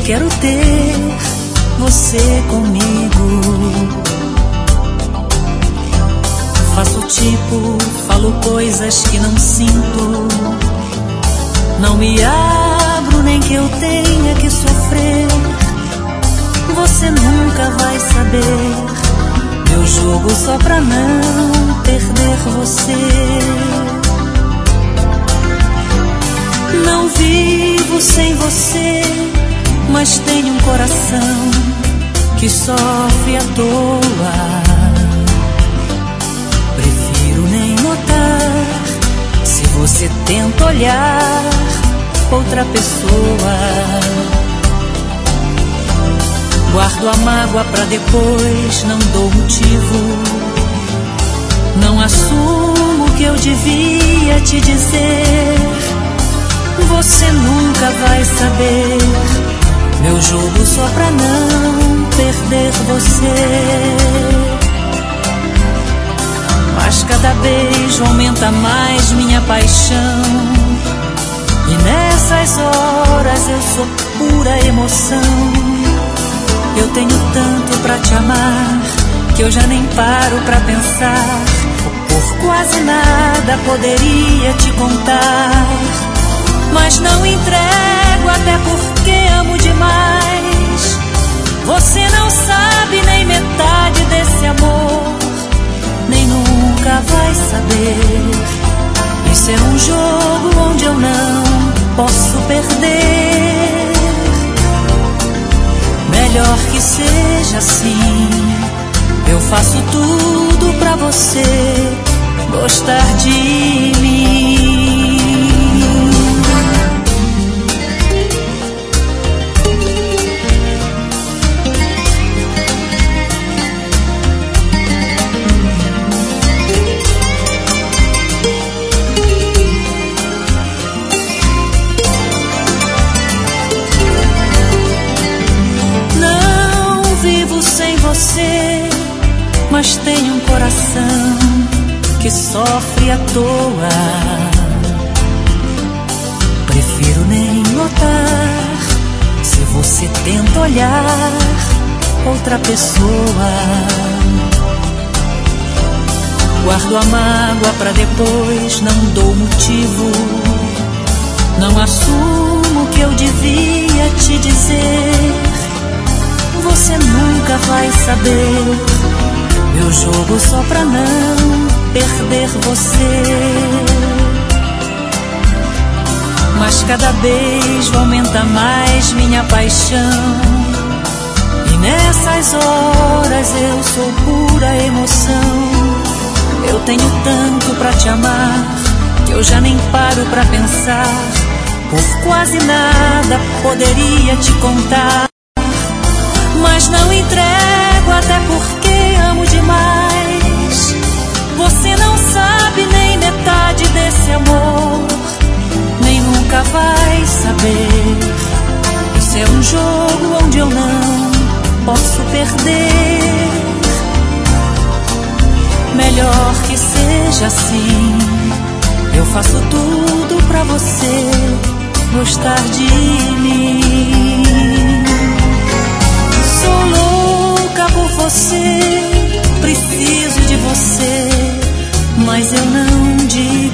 quero ter você comigo. Faço tipo, falo coisas que não sinto. Não me abro nem que eu tenha que sofrer. Você nunca vai saber meu jogo só pra não perder você. Não vivo sem você, mas tenho um coração que sofre à toa. Prefiro nem notar se você tenta olhar outra pessoa. Guardo a mágoa pra depois, não dou motivo. Não assumo o que eu devia te dizer. Você nunca vai saber meu jogo só pra não perder você. Mas cada beijo aumenta mais minha paixão. E nessas horas eu sou pura emoção. Eu tenho tanto pra te amar que eu já nem paro pra pensar. Por quase nada poderia te contar, mas não entrego até porque amo demais. Você não sabe nem metade desse amor, nem nunca vai saber. Isso é um jogo onde eu não posso perder. Melhor que seja assim. Eu faço tudo pra você gostar de mim. Você, mas tenho um coração que sofre à toa. Prefiro nem notar se você tenta olhar outra pessoa. Guardo a mágoa pra depois, não dou motivo. Não assumo o que eu devia te dizer. Você nunca vai saber meu jogo só pra não perder você. Mas cada beijo aumenta mais minha paixão. E nessas horas eu sou pura emoção. Eu tenho tanto pra te amar que eu já nem paro pra pensar. Por quase nada poderia te contar, mas não entrego até porque amo demais. Você não sabe nem metade desse amor, nem nunca vai saber. Isso é um jogo onde eu não posso perder. Melhor que seja assim. Eu faço tudo pra você gostar de mim. Sou louca por você, preciso de você, mas eu não digo.